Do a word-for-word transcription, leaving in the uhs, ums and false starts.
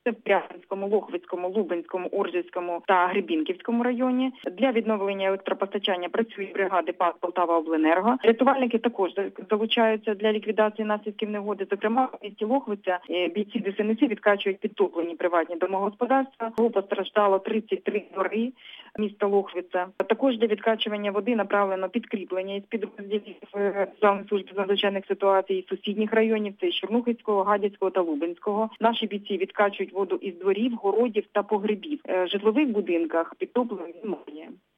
Це в Пряслинському, Лохвицькому, Лубенському, Оржицькому та Гребінківському районі. Для відновлення електропостачання працюють бригади ПАТ «Полтаваобленерго». Рятувальники також залучаються для ліквідації наслідків негоди. Зокрема, в місті Лохвиця бійці Ді Ес Ен Ес відкачують підтоплені приватні домогосподарства. Було постраждало тридцять три двори міста Лохвиця. Також для відкачування води направлено підкріплення із підрозділів Державної служби з надзвичайних ситуацій із сусідніх районів, це Чорнухицького, Гадяцького та Лубенського. Наші бійці відкачують воду із дворів, городів та погребів. В житлових будинках підтоплення немає.